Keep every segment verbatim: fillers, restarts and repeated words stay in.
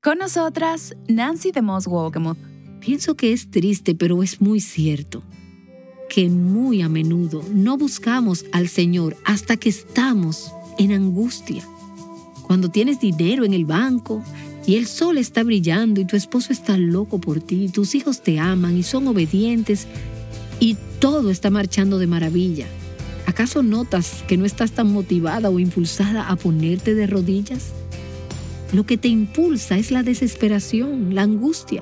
Con nosotras, Nancy DeMoss Wolgemuth. Pienso que es triste, pero es muy cierto, que muy a menudo no buscamos al Señor hasta que estamos en angustia. Cuando tienes dinero en el banco y el sol está brillando y tu esposo está loco por ti, y tus hijos te aman y son obedientes y todo está marchando de maravilla, ¿acaso notas que no estás tan motivada o impulsada a ponerte de rodillas? Lo que te impulsa es la desesperación, la angustia.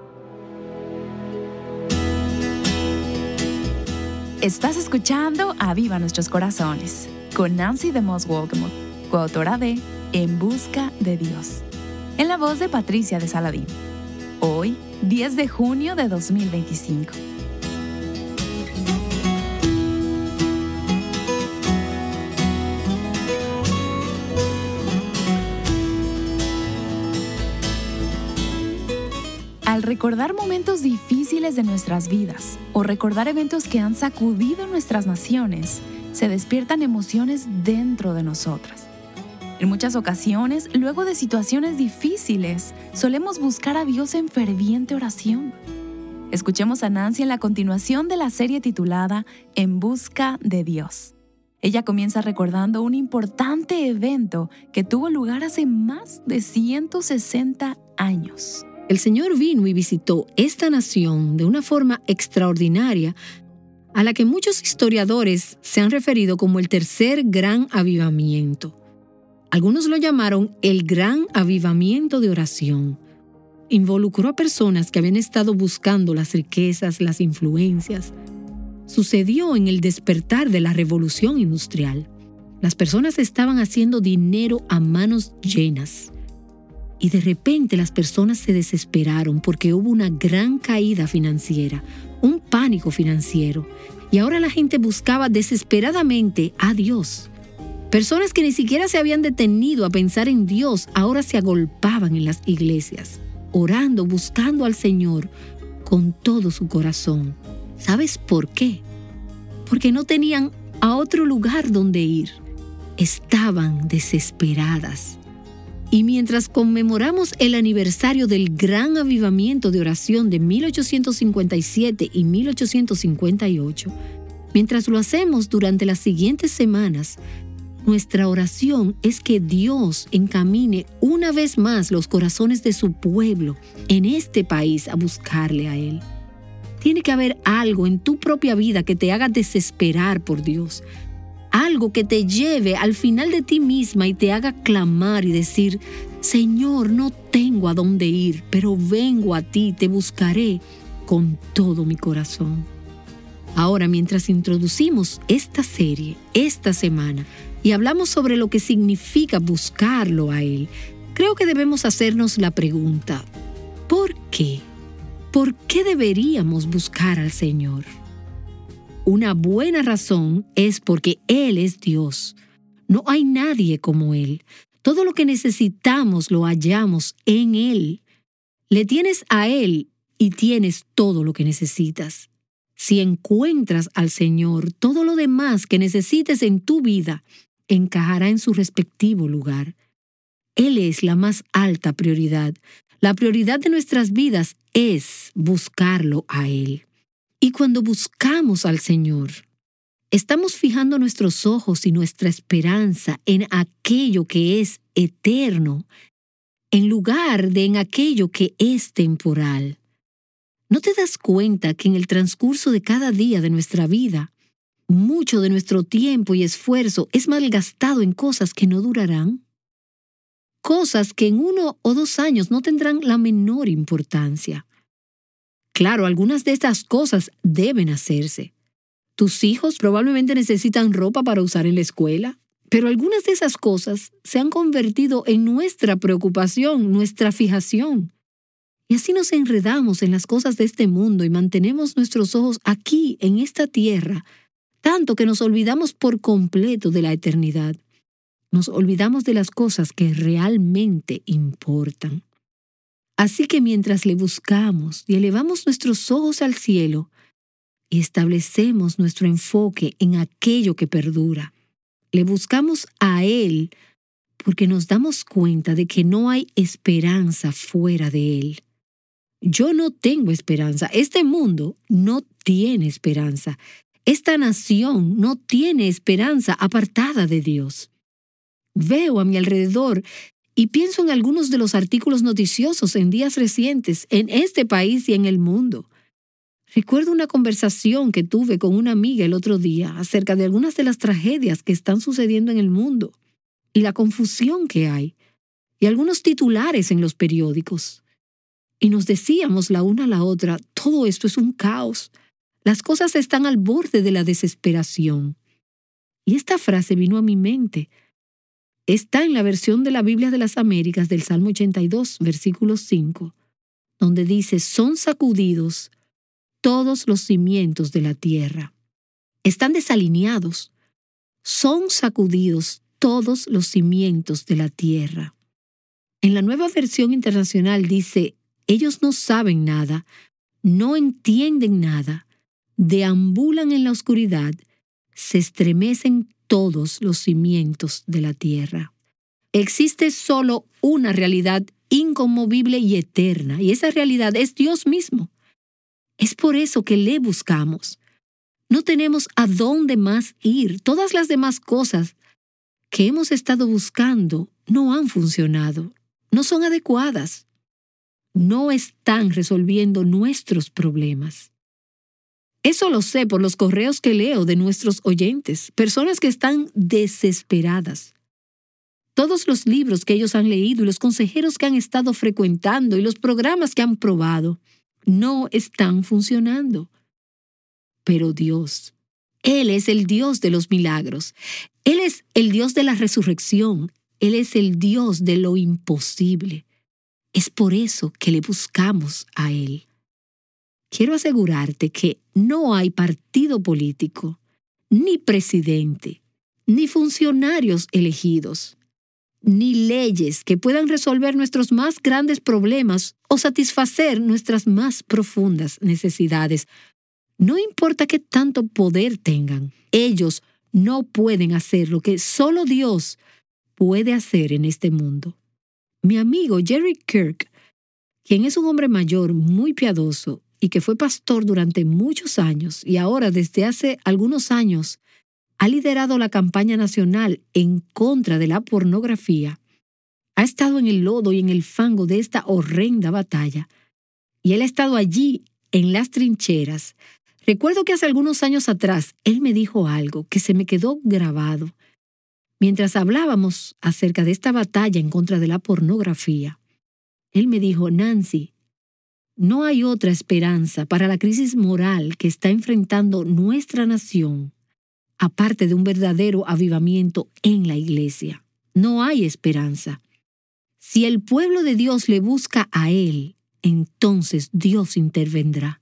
Estás escuchando Aviva Nuestros Corazones con Nancy DeMoss Wolgemuth, coautora de En Busca de Dios, en la voz de Patricia de Saladín. Hoy, diez de junio de dos mil veinticinco. Al recordar momentos difíciles de nuestras vidas o recordar eventos que han sacudido nuestras naciones, se despiertan emociones dentro de nosotras. En muchas ocasiones, luego de situaciones difíciles, solemos buscar a Dios en ferviente oración. Escuchemos a Nancy en la continuación de la serie titulada En Busca de Dios. Ella comienza recordando un importante evento que tuvo lugar hace más de ciento sesenta años. El Señor vino y visitó esta nación de una forma extraordinaria a la que muchos historiadores se han referido como el tercer gran avivamiento. Algunos lo llamaron el gran avivamiento de oración. Involucró a personas que habían estado buscando las riquezas, las influencias. Sucedió en el despertar de la revolución industrial. Las personas estaban haciendo dinero a manos llenas. Y de repente las personas se desesperaron porque hubo una gran caída financiera, un pánico financiero. Y ahora la gente buscaba desesperadamente a Dios. Personas que ni siquiera se habían detenido a pensar en Dios ahora se agolpaban en las iglesias, orando, buscando al Señor con todo su corazón. ¿Sabes por qué? Porque no tenían a otro lugar donde ir. Estaban desesperadas. Y mientras conmemoramos el aniversario del gran avivamiento de oración de mil ochocientos cincuenta y siete y mil ochocientos cincuenta y ocho, mientras lo hacemos durante las siguientes semanas, nuestra oración es que Dios encamine una vez más los corazones de su pueblo en este país a buscarle a Él. Tiene que haber algo en tu propia vida que te haga desesperar por Dios. Algo que te lleve al final de ti misma y te haga clamar y decir: Señor, no tengo a dónde ir, pero vengo a ti, te buscaré con todo mi corazón. Ahora, mientras introducimos esta serie, esta semana, y hablamos sobre lo que significa buscarlo a Él, creo que debemos hacernos la pregunta: ¿por qué? ¿Por qué deberíamos buscar al Señor? Una buena razón es porque Él es Dios. No hay nadie como Él. Todo lo que necesitamos lo hallamos en Él. Le tienes a Él y tienes todo lo que necesitas. Si encuentras al Señor, todo lo demás que necesites en tu vida encajará en su respectivo lugar. Él es la más alta prioridad. La prioridad de nuestras vidas es buscarlo a Él. Y cuando buscamos al Señor, estamos fijando nuestros ojos y nuestra esperanza en aquello que es eterno, en lugar de en aquello que es temporal. ¿No te das cuenta que en el transcurso de cada día de nuestra vida, mucho de nuestro tiempo y esfuerzo es malgastado en cosas que no durarán? Cosas que en uno o dos años no tendrán la menor importancia. Claro, algunas de estas cosas deben hacerse. Tus hijos probablemente necesitan ropa para usar en la escuela, pero algunas de esas cosas se han convertido en nuestra preocupación, nuestra fijación. Y así nos enredamos en las cosas de este mundo y mantenemos nuestros ojos aquí, en esta tierra, tanto que nos olvidamos por completo de la eternidad. Nos olvidamos de las cosas que realmente importan. Así que mientras le buscamos y elevamos nuestros ojos al cielo y establecemos nuestro enfoque en aquello que perdura, le buscamos a Él porque nos damos cuenta de que no hay esperanza fuera de Él. Yo no tengo esperanza. Este mundo no tiene esperanza. Esta nación no tiene esperanza apartada de Dios. Veo a mi alrededor y pienso en algunos de los artículos noticiosos en días recientes en este país y en el mundo. Recuerdo una conversación que tuve con una amiga el otro día acerca de algunas de las tragedias que están sucediendo en el mundo y la confusión que hay, y algunos titulares en los periódicos. Y nos decíamos la una a la otra, todo esto es un caos. Las cosas están al borde de la desesperación. Y esta frase vino a mi mente. Está en la versión de la Biblia de las Américas del Salmo ochenta y dos, versículo cinco, donde dice, son sacudidos todos los cimientos de la tierra. Están desalineados. Son sacudidos todos los cimientos de la tierra. En la Nueva Versión Internacional dice, ellos no saben nada, no entienden nada, deambulan en la oscuridad, se estremecen todos los cimientos de la tierra. Existe solo una realidad inconmovible y eterna, y esa realidad es Dios mismo. Es por eso que le buscamos. No tenemos a dónde más ir. Todas las demás cosas que hemos estado buscando no han funcionado, no son adecuadas, no están resolviendo nuestros problemas. Eso lo sé por los correos que leo de nuestros oyentes, personas que están desesperadas. Todos los libros que ellos han leído y los consejeros que han estado frecuentando y los programas que han probado no están funcionando. Pero Dios, Él es el Dios de los milagros. Él es el Dios de la resurrección. Él es el Dios de lo imposible. Es por eso que le buscamos a Él. Quiero asegurarte que no hay partido político, ni presidente, ni funcionarios elegidos, ni leyes que puedan resolver nuestros más grandes problemas o satisfacer nuestras más profundas necesidades. No importa qué tanto poder tengan, ellos no pueden hacer lo que solo Dios puede hacer en este mundo. Mi amigo Jerry Kirk, quien es un hombre mayor muy piadoso y que fue pastor durante muchos años y ahora desde hace algunos años ha liderado la campaña nacional en contra de la pornografía, ha estado en el lodo y en el fango de esta horrenda batalla, y él ha estado allí en las trincheras. Recuerdo que hace algunos años atrás él me dijo algo que se me quedó grabado. Mientras hablábamos acerca de esta batalla en contra de la pornografía, él me dijo, Nancy, no hay otra esperanza para la crisis moral que está enfrentando nuestra nación aparte de un verdadero avivamiento en la iglesia. No hay esperanza. Si el pueblo de Dios le busca a Él, entonces Dios intervendrá.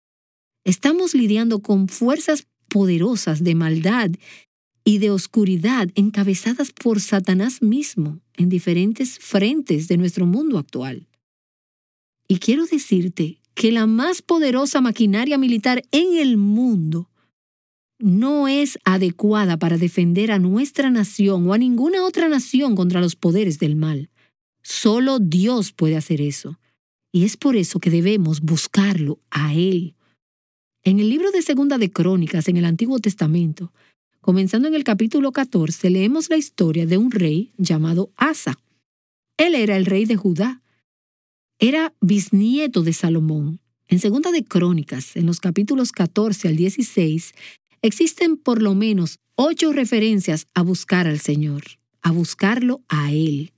Estamos lidiando con fuerzas poderosas de maldad y de oscuridad encabezadas por Satanás mismo en diferentes frentes de nuestro mundo actual. Y quiero decirte que la más poderosa maquinaria militar en el mundo no es adecuada para defender a nuestra nación o a ninguna otra nación contra los poderes del mal. Solo Dios puede hacer eso. Y es por eso que debemos buscarlo a Él. En el libro de Segunda de Crónicas, en el Antiguo Testamento, comenzando en el capítulo catorce, leemos la historia de un rey llamado Asa. Él era el rey de Judá. Era bisnieto de Salomón. En Segunda de Crónicas, en los capítulos catorce al dieciséis, existen por lo menos ocho referencias a buscar al Señor, a buscarlo a Él.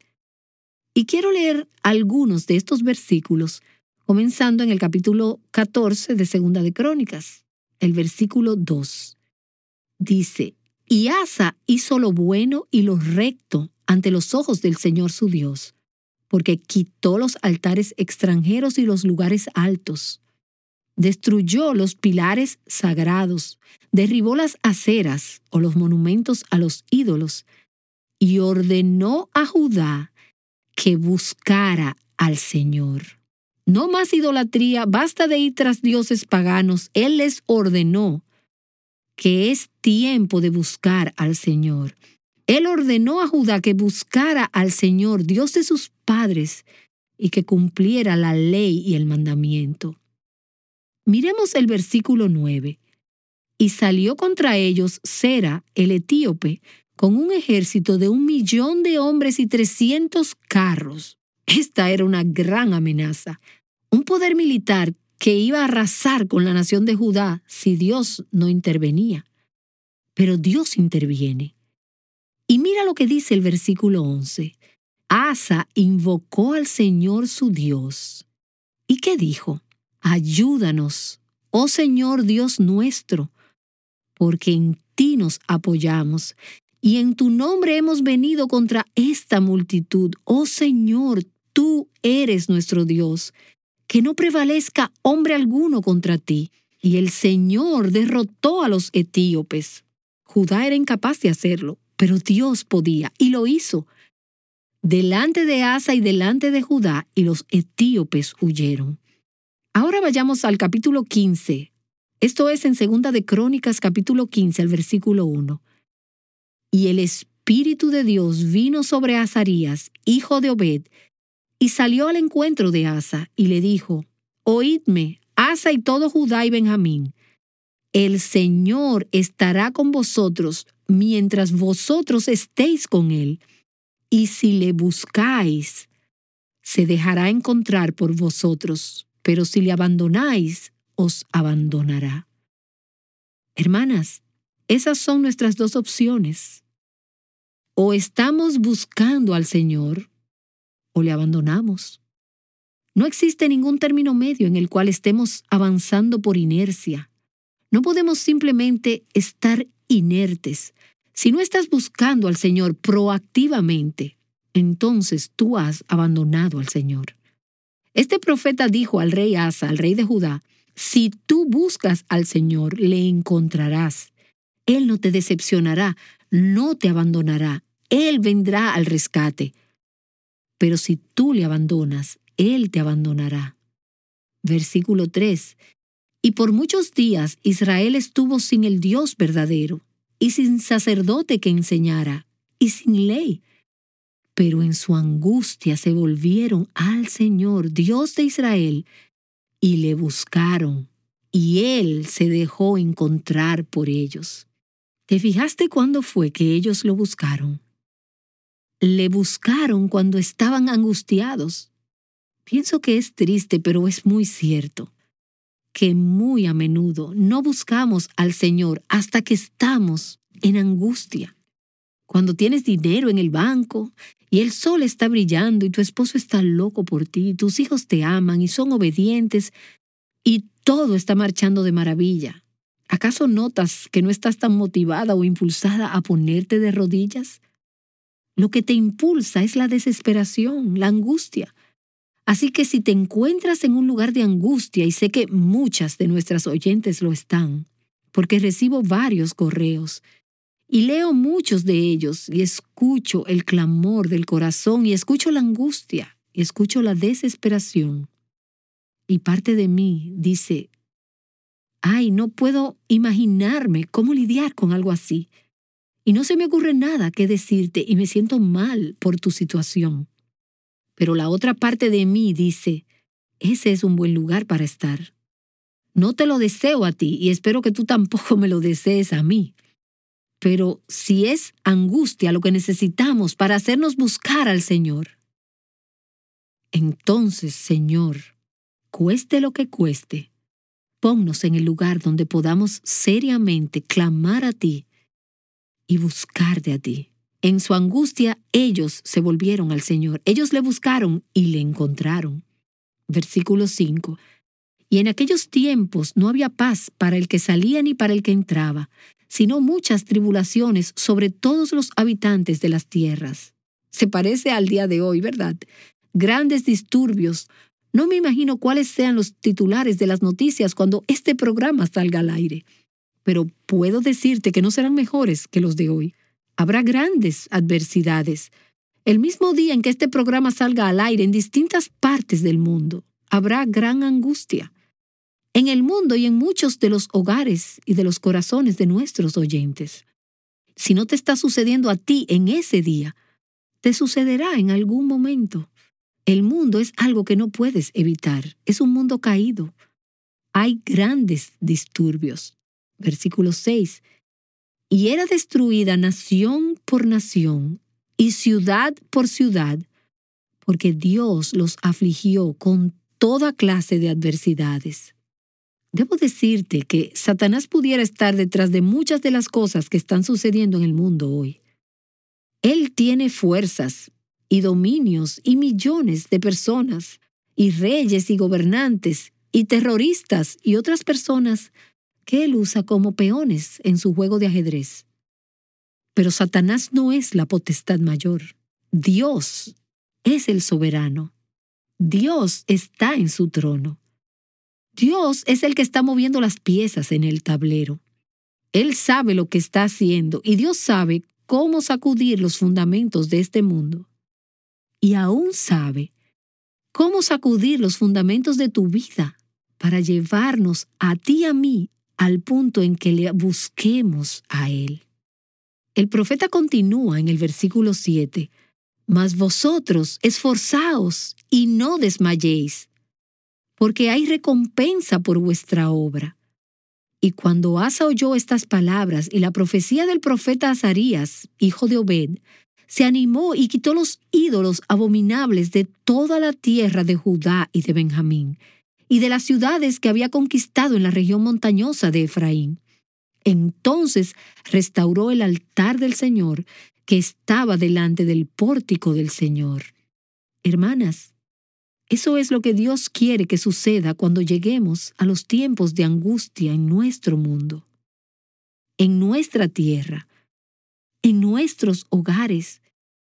Y quiero leer algunos de estos versículos, comenzando en el capítulo catorce de Segunda de Crónicas, el versículo dos. Dice, y Asa hizo lo bueno y lo recto ante los ojos del Señor su Dios, porque quitó los altares extranjeros y los lugares altos. Destruyó los pilares sagrados, derribó las aceras o los monumentos a los ídolos y ordenó a Judá que buscara al Señor. No más idolatría, basta de ir tras dioses paganos. Él les ordenó que es tiempo de buscar al Señor. Él ordenó a Judá que buscara al Señor, Dios de sus padres, y que cumpliera la ley y el mandamiento. Miremos el versículo nueve. Y salió contra ellos Sera, el etíope, con un ejército de un millón de hombres y trescientos carros. Esta era una gran amenaza, un poder militar que iba a arrasar con la nación de Judá si Dios no intervenía. Pero Dios interviene. Y mira lo que dice el versículo once. Asa invocó al Señor su Dios. ¿Y qué dijo? Ayúdanos, oh Señor Dios nuestro, porque en ti nos apoyamos, y en tu nombre hemos venido contra esta multitud. Oh Señor, tú eres nuestro Dios, que no prevalezca hombre alguno contra ti. Y el Señor derrotó a los etíopes. Judá era incapaz de hacerlo, pero Dios podía, y lo hizo. Delante de Asa y delante de Judá, y los etíopes huyeron. Ahora vayamos al capítulo quince. Esto es en Segunda de Crónicas, capítulo quince, al versículo uno. Y el Espíritu de Dios vino sobre Azarías, hijo de Obed, y salió al encuentro de Asa, y le dijo, Oídme, Asa y todo Judá y Benjamín. El Señor estará con vosotros mientras vosotros estéis con él, y si le buscáis, se dejará encontrar por vosotros, pero si le abandonáis, os abandonará. Hermanas, esas son nuestras dos opciones. O estamos buscando al Señor, o le abandonamos. No existe ningún término medio en el cual estemos avanzando por inercia. No podemos simplemente estar inertes. Si no estás buscando al Señor proactivamente, entonces tú has abandonado al Señor. Este profeta dijo al rey Asa, al rey de Judá, si tú buscas al Señor, le encontrarás. Él no te decepcionará, no te abandonará. Él vendrá al rescate. Pero si tú le abandonas, Él te abandonará. Versículo tres. Y por muchos días Israel estuvo sin el Dios verdadero, y sin sacerdote que enseñara, y sin ley. Pero en su angustia se volvieron al Señor, Dios de Israel, y le buscaron, y Él se dejó encontrar por ellos. ¿Te fijaste cuándo fue que ellos lo buscaron? Le buscaron cuando estaban angustiados. Pienso que es triste, pero es muy cierto, que muy a menudo no buscamos al Señor hasta que estamos en angustia. Cuando tienes dinero en el banco y el sol está brillando y tu esposo está loco por ti, y tus hijos te aman y son obedientes y todo está marchando de maravilla. ¿Acaso notas que no estás tan motivada o impulsada a ponerte de rodillas? Lo que te impulsa es la desesperación, la angustia. Así que si te encuentras en un lugar de angustia, y sé que muchas de nuestras oyentes lo están, porque recibo varios correos, y leo muchos de ellos, y escucho el clamor del corazón, y escucho la angustia, y escucho la desesperación. Y parte de mí dice, ay, no puedo imaginarme cómo lidiar con algo así. Y no se me ocurre nada que decirte y me siento mal por tu situación. Pero la otra parte de mí dice, ese es un buen lugar para estar. No te lo deseo a ti y espero que tú tampoco me lo desees a mí. Pero si es angustia lo que necesitamos para hacernos buscar al Señor, entonces, Señor, cueste lo que cueste, ponnos en el lugar donde podamos seriamente clamar a ti y buscarte a ti. En su angustia, ellos se volvieron al Señor. Ellos le buscaron y le encontraron. Versículo cinco. Y en aquellos tiempos no había paz para el que salía ni para el que entraba, sino muchas tribulaciones sobre todos los habitantes de las tierras. Se parece al día de hoy, ¿verdad? Grandes disturbios. No me imagino cuáles sean los titulares de las noticias cuando este programa salga al aire. Pero puedo decirte que no serán mejores que los de hoy. Habrá grandes adversidades. El mismo día en que este programa salga al aire en distintas partes del mundo, habrá gran angustia. En el mundo y en muchos de los hogares y de los corazones de nuestros oyentes. Si no te está sucediendo a ti en ese día, te sucederá en algún momento. El mundo es algo que no puedes evitar. Es un mundo caído. Hay grandes disturbios. Versículo seis. Y era destruida nación por nación y ciudad por ciudad, porque Dios los afligió con toda clase de adversidades. Debo decirte que Satanás pudiera estar detrás de muchas de las cosas que están sucediendo en el mundo hoy. Él tiene fuerzas y dominios y millones de personas, y reyes y gobernantes, y terroristas y otras personas que él usa como peones en su juego de ajedrez. Pero Satanás no es la potestad mayor. Dios es el soberano. Dios está en su trono. Dios es el que está moviendo las piezas en el tablero. Él sabe lo que está haciendo y Dios sabe cómo sacudir los fundamentos de este mundo. Y aún sabe cómo sacudir los fundamentos de tu vida para llevarnos a ti y a mí al punto en que le busquemos a Él. El profeta continúa en el versículo siete. Mas vosotros esforzaos y no desmayéis, porque hay recompensa por vuestra obra. Y cuando Asa oyó estas palabras y la profecía del profeta Azarías, hijo de Obed, se animó y quitó los ídolos abominables de toda la tierra de Judá y de Benjamín, y de las ciudades que había conquistado en la región montañosa de Efraín. Entonces restauró el altar del Señor que estaba delante del pórtico del Señor. Hermanas, eso es lo que Dios quiere que suceda cuando lleguemos a los tiempos de angustia en nuestro mundo, en nuestra tierra, en nuestros hogares,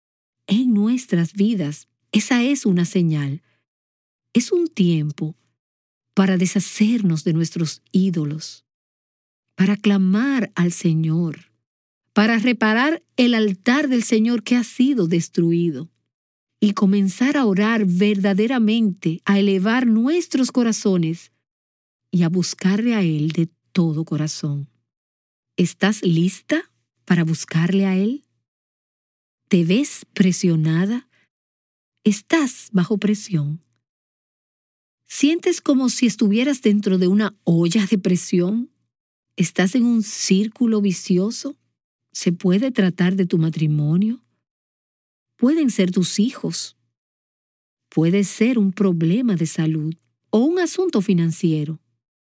en nuestras vidas. Esa es una señal. Es un tiempo para deshacernos de nuestros ídolos, para clamar al Señor, para reparar el altar del Señor que ha sido destruido y comenzar a orar verdaderamente, a elevar nuestros corazones y a buscarle a Él de todo corazón. ¿Estás lista para buscarle a Él? ¿Te ves presionada? ¿Estás bajo presión? ¿Sientes como si estuvieras dentro de una olla de presión? ¿Estás en un círculo vicioso? ¿Se puede tratar de tu matrimonio? Pueden ser tus hijos. Puede ser un problema de salud o un asunto financiero.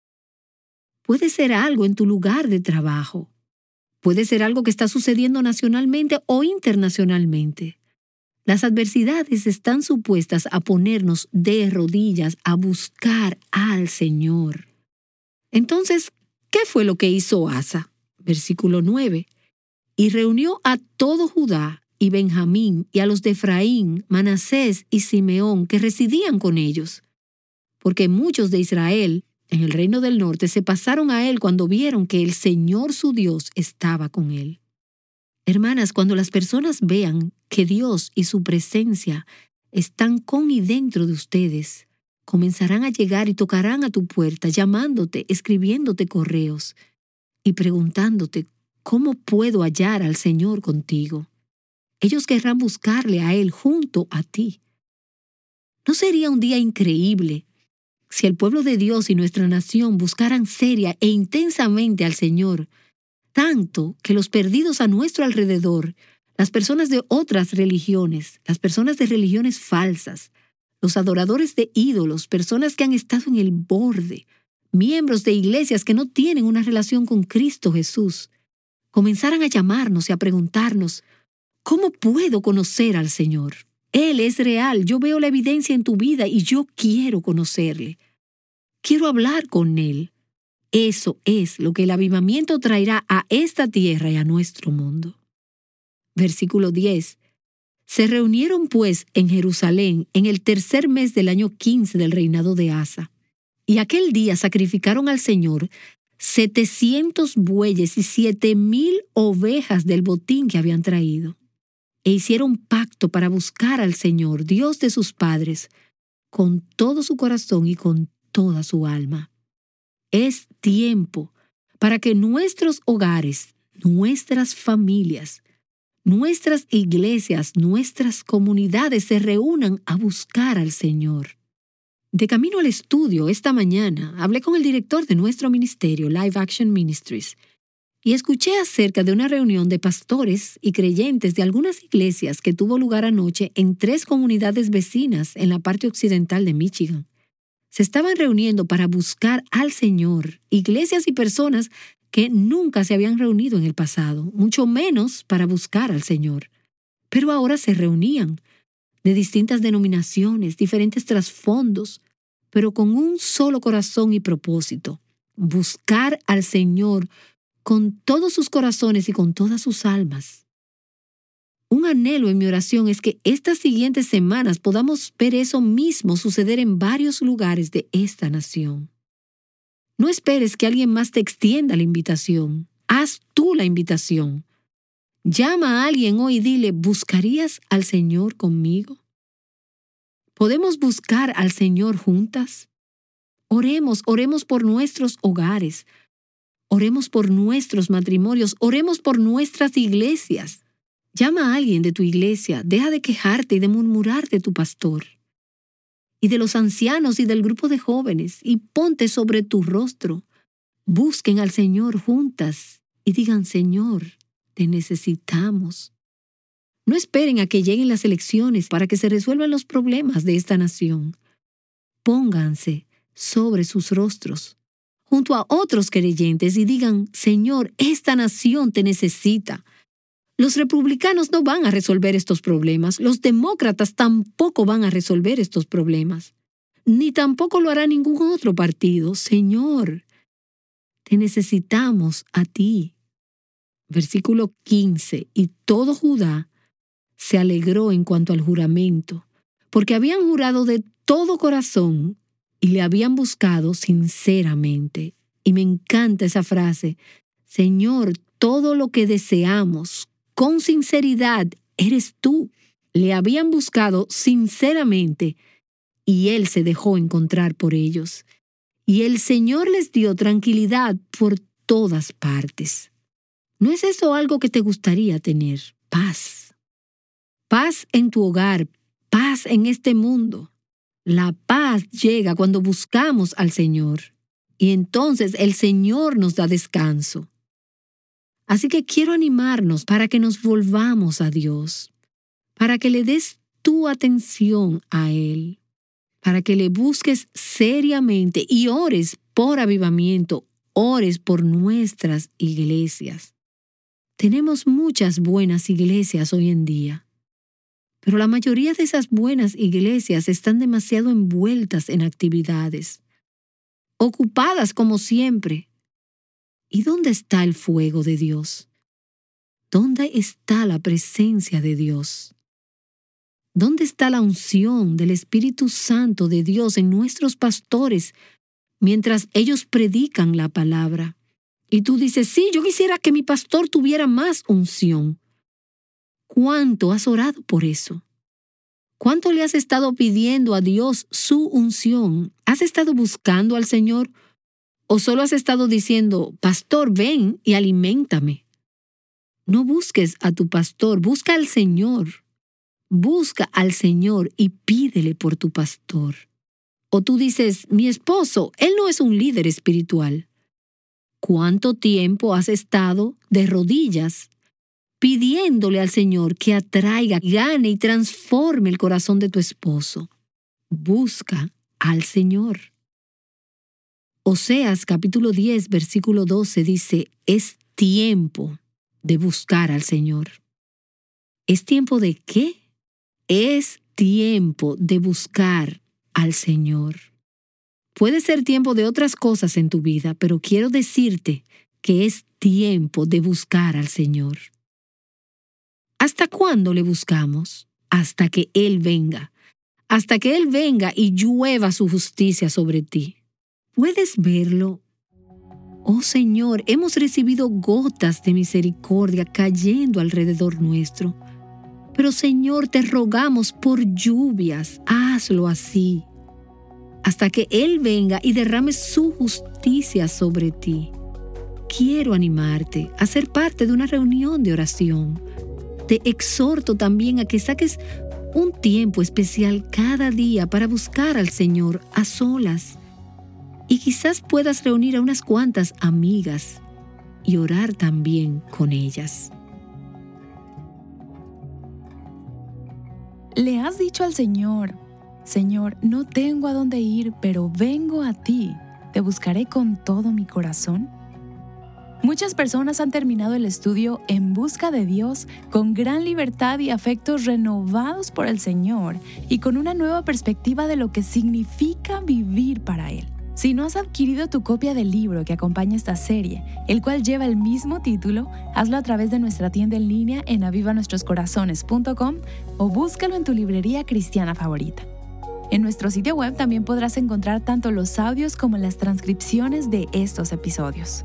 Puede ser algo en tu lugar de trabajo. Puede ser algo que está sucediendo nacionalmente o internacionalmente. Las adversidades están supuestas a ponernos de rodillas a buscar al Señor. Entonces, ¿qué fue lo que hizo Asa? Versículo nueve. Y reunió a todo Judá y Benjamín y a los de Efraín, Manasés y Simeón que residían con ellos, porque muchos de Israel en el reino del norte se pasaron a él cuando vieron que el Señor su Dios estaba con él. Hermanas, cuando las personas vean que Dios y su presencia están con y dentro de ustedes, comenzarán a llegar y tocarán a tu puerta, llamándote, escribiéndote correos y preguntándote, ¿cómo puedo hallar al Señor contigo? Ellos querrán buscarle a Él junto a ti. ¿No sería un día increíble si el pueblo de Dios y nuestra nación buscaran seria e intensamente al Señor, tanto que los perdidos a nuestro alrededor, las personas de otras religiones, las personas de religiones falsas, los adoradores de ídolos, personas que han estado en el borde, miembros de iglesias que no tienen una relación con Cristo Jesús, comenzaran a llamarnos y a preguntarnos, ¿cómo puedo conocer al Señor? Él es real, yo veo la evidencia en tu vida y yo quiero conocerle. Quiero hablar con Él. Eso es lo que el avivamiento traerá a esta tierra y a nuestro mundo. Versículo diez. Se reunieron pues en Jerusalén en el tercer mes del año quince del reinado de Asa. Y aquel día sacrificaron al Señor setecientos bueyes y siete mil ovejas del botín que habían traído. E hicieron pacto para buscar al Señor, Dios de sus padres, con todo su corazón y con toda su alma. Es tiempo para que nuestros hogares, nuestras familias, nuestras iglesias, nuestras comunidades se reúnan a buscar al Señor. De camino al estudio, esta mañana, hablé con el director de nuestro ministerio, Live Action Ministries, y escuché acerca de una reunión de pastores y creyentes de algunas iglesias que tuvo lugar anoche en tres comunidades vecinas en la parte occidental de Michigan. Se estaban reuniendo para buscar al Señor, iglesias y personas que nunca se habían reunido en el pasado, mucho menos para buscar al Señor. Pero ahora se reunían, de distintas denominaciones, diferentes trasfondos, pero con un solo corazón y propósito: buscar al Señor con todos sus corazones y con todas sus almas. Un anhelo en mi oración es que estas siguientes semanas podamos ver eso mismo suceder en varios lugares de esta nación. No esperes que alguien más te extienda la invitación. Haz tú la invitación. Llama a alguien hoy y dile: ¿buscarías al Señor conmigo? ¿Podemos buscar al Señor juntas? Oremos, oremos por nuestros hogares. Oremos por nuestros matrimonios. Oremos por nuestras iglesias. Llama a alguien de tu iglesia. Deja de quejarte y de murmurar de tu pastor y de los ancianos y del grupo de jóvenes, y ponte sobre tu rostro. Busquen al Señor juntas y digan: Señor, te necesitamos. No esperen a que lleguen las elecciones para que se resuelvan los problemas de esta nación. Pónganse sobre sus rostros, junto a otros creyentes, y digan: Señor, esta nación te necesita. Los republicanos no van a resolver estos problemas. Los demócratas tampoco van a resolver estos problemas. Ni tampoco lo hará ningún otro partido. Señor, te necesitamos a ti. Versículo quince. Y todo Judá se alegró en cuanto al juramento, porque habían jurado de todo corazón y le habían buscado sinceramente. Y me encanta esa frase: Señor, todo lo que deseamos con sinceridad eres tú. Le habían buscado sinceramente y Él se dejó encontrar por ellos. Y el Señor les dio tranquilidad por todas partes. ¿No es eso algo que te gustaría tener? Paz. Paz en tu hogar, paz en este mundo. La paz llega cuando buscamos al Señor, y entonces el Señor nos da descanso. Así que quiero animarnos para que nos volvamos a Dios, para que le des tu atención a Él, para que le busques seriamente y ores por avivamiento, ores por nuestras iglesias. Tenemos muchas buenas iglesias hoy en día, pero la mayoría de esas buenas iglesias están demasiado envueltas en actividades, ocupadas como siempre. ¿Y dónde está el fuego de Dios? ¿Dónde está la presencia de Dios? ¿Dónde está la unción del Espíritu Santo de Dios en nuestros pastores mientras ellos predican la palabra? Y tú dices: sí, yo quisiera que mi pastor tuviera más unción. ¿Cuánto has orado por eso? ¿Cuánto le has estado pidiendo a Dios su unción? ¿Has estado buscando al Señor? ¿O solo has estado diciendo: pastor, ven y aliméntame? No busques a tu pastor, busca al Señor. Busca al Señor y pídele por tu pastor. O tú dices: mi esposo, él no es un líder espiritual. ¿Cuánto tiempo has estado de rodillas pidiéndole al Señor que atraiga, gane y transforme el corazón de tu esposo? Busca al Señor. Oseas capítulo diez, versículo doce dice: es tiempo de buscar al Señor. ¿Es tiempo de qué? Es tiempo de buscar al Señor. Puede ser tiempo de otras cosas en tu vida, pero quiero decirte que es tiempo de buscar al Señor. ¿Hasta cuándo le buscamos? Hasta que Él venga. Hasta que Él venga y llueva su justicia sobre ti. ¿Puedes verlo? Oh Señor, hemos recibido gotas de misericordia cayendo alrededor nuestro. Pero Señor, te rogamos por lluvias. Hazlo así, hasta que Él venga y derrame su justicia sobre ti. quiero animarte a ser parte de una reunión de oración. Te exhorto también a que saques un tiempo especial cada día para buscar al Señor a solas. Y quizás puedas reunir a unas cuantas amigas y orar también con ellas. ¿Le has dicho al Señor: Señor, no tengo a dónde ir, pero vengo a ti, te buscaré con todo mi corazón? Muchas personas han terminado el estudio En Busca de Dios con gran libertad y afectos renovados por el Señor y con una nueva perspectiva de lo que significa vivir para Él. Si no has adquirido tu copia del libro que acompaña esta serie, el cual lleva el mismo título, hazlo a través de nuestra tienda en línea en aviva nuestros corazones punto com o búscalo en tu librería cristiana favorita. En nuestro sitio web también podrás encontrar tanto los audios como las transcripciones de estos episodios.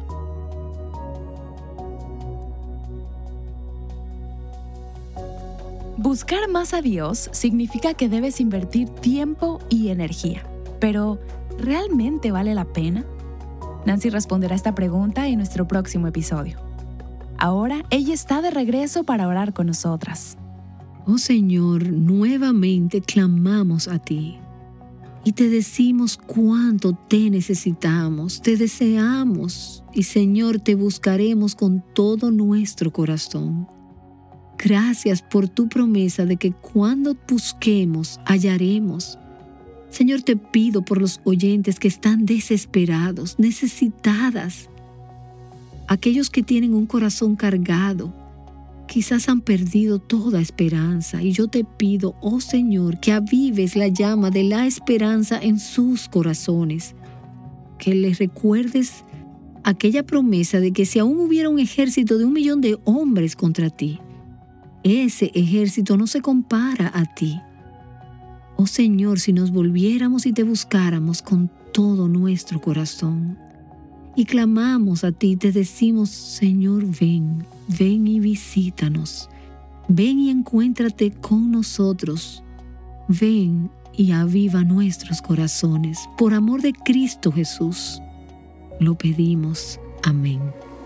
Buscar más a Dios significa que debes invertir tiempo y energía. Pero, ¿realmente vale la pena? Nancy responderá esta pregunta en nuestro próximo episodio. Ahora, ella está de regreso para orar con nosotras. Oh Señor, nuevamente clamamos a ti y te decimos cuánto te necesitamos, te deseamos y Señor, te buscaremos con todo nuestro corazón. Gracias por tu promesa de que cuando busquemos, hallaremos. Señor, te pido por los oyentes que están desesperados, necesitadas, aquellos que tienen un corazón cargado, quizás han perdido toda esperanza. Y yo te pido, oh Señor, que avives la llama de la esperanza en sus corazones, que les recuerdes aquella promesa de que si aún hubiera un ejército de un millón de hombres contra ti, ese ejército no se compara a ti. Oh Señor, si nos volviéramos y te buscáramos con todo nuestro corazón y clamamos a ti, te decimos, Señor, ven, ven y visítanos, ven y encuéntrate con nosotros, ven y aviva nuestros corazones. Por amor de Cristo Jesús, lo pedimos. Amén.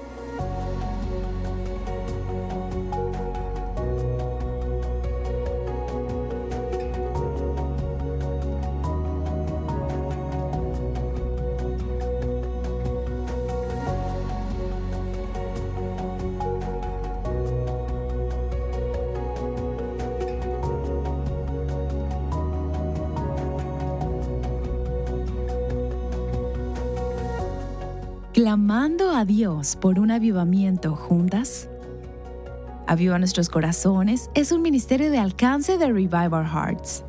¿Clamando a Dios por un avivamiento juntas? Aviva Nuestros Corazones es un ministerio de alcance de Revive Our Hearts.